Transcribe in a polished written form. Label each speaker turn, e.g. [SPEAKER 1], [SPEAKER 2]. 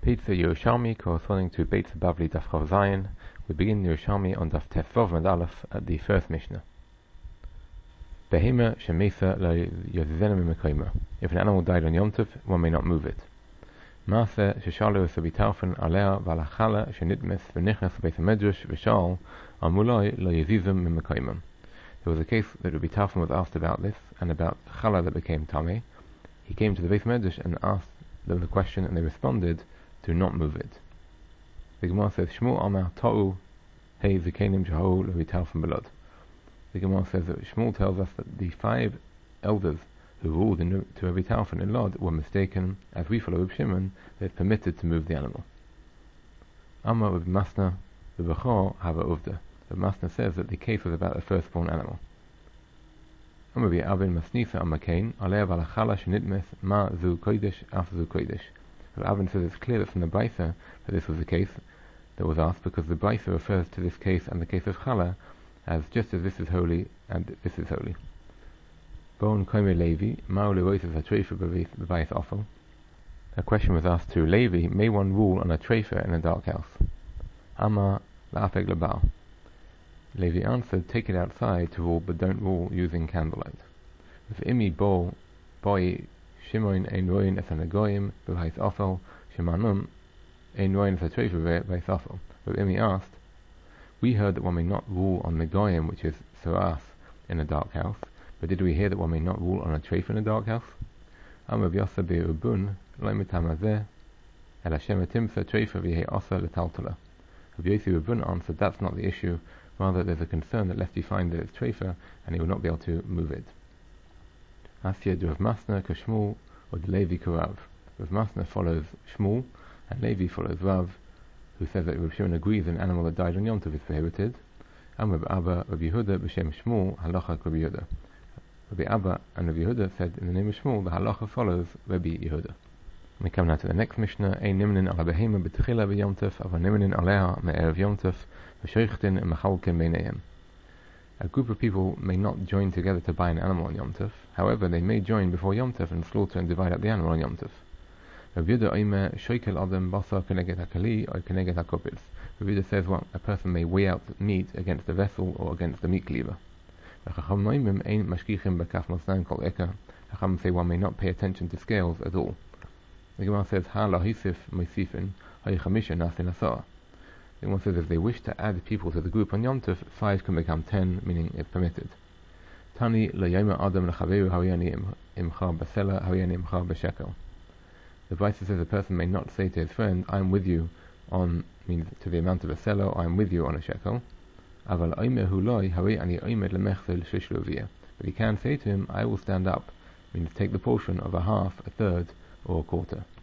[SPEAKER 1] Pizza Yerushalmi corresponding to Beit Bavli Daf Chav Zayin. We begin Yerushalmi on Daf Tes Vav Mad Aleph at the first Mishnah. Behema shemesa lo yozizena mimekayma. If an animal died on Yom Tov, one may not move it. Maaseh sheshalu sabitarfen alea valachala shenitmes v'nichnas beit hamedrash v'shal amulai lo yozizem mimekayma. There was a case that Rabbi Tarfon was asked about this and about chala that became tameh. He came to the Beit Medrash and asked them the question, and they responded to not move it. The Gemara says, Shmuel Amar Ta'u Hey Zikanim Jahu Rabbi Tarfon Belad. The Gemara says that Shmuel tells us that the 5 elders who ruled to Rabbi Tarfon in Lod were mistaken, as we follow Rabbi Shimon, that it's permitted to move the animal. Amar Rabbi Masna the Bechor Hava Uvda. Rabbi Masna says that the case was about a firstborn animal. Amar Rabbi Avin Masnisa Amakain Alea Valachala Shenitmes Ma Zu Kodesh Af Zu Kodesh. Rabbi Avin says it's clear that from the Baisa that this was the case that was asked, because the Baisa refers to this case and the case of Chala as just as this is holy and this is holy. Bon Koime Levi Mao Levoises HaTreifa B'Bayis Offel. A question was asked to Levi: may one rule on a treifa in a dark house? Amar La'afeg Labal. Levi answered, take it outside to rule, but don't rule using candlelight. With imi bo boy shimoin ein roin es anagoyim b'Bayis Offel shemanum ein roin es HaTreifa B'Bayis Offel. With imi asked, we heard that one may not rule on the goyim, which is soras, in a dark house, but did we hear that one may not rule on a treifa in a dark house? Amar Yosef be'ubun lo mitamazeh el Hashem timsa treifa v'yeh osa letaltala. Rabbi Yosef be'ubun answered, that's not the issue. Rather, there's a concern that lest he find that it's treifa and he will not be able to move it. Asya du Rav Masna k'Shmuel or the Levi k'Rav. Rav Masna follows Shmuel and Levi follows Rav, who says that Rav Shimon agrees an animal that died on Yom Tov is prohibited. And Rabbi Abba, Rabbi Yehuda b'Shem Shmuel halacha Rabbi Yehuda. Rabbi Abba and Rabbi Yehuda said in the name of Shmuel the halacha follows Rabbi Yehuda. We come now to the next Mishnah. Ein nimnin ala behema b'tchila b'Yom Tov, ava nimnin aleha me'erev Yom Tov, v'shoichtin mechalkin beineihem. A group of people may not join together to buy an animal on Yom Tov. However, they may join before Yom Tov and slaughter and divide up the animal on Yom Tov. Rabbi Yehuda oimer shoikel adam basar keneged hakali or keneged hakopitz. Rabbi Yehuda says a person may weigh out meat against the vessel or against the meat cleaver. Chacham noimim ein mashkichim b'kaf masnan kol eka. Chacham say one may not pay attention to scales at all. The Gemara says, Ha lahisif moisifin, haychamisha nasin asar. The Gemara says, if they wish to add people to the group on Yom Tov, 5 can become 10, meaning it's permitted. Tani layoma adam lechaveru hawiyani imcha basela hawiyani imcha b'shekel. The Baisa says a person may not say to his friend, I am with you on, means to the amount of a selah, I am with you on a shekel. Aval oimer huloi hawiyani oimed lemechzel shishloviyah. But he can say to him, I will stand up, means take the portion of a half, a third, or a quarter.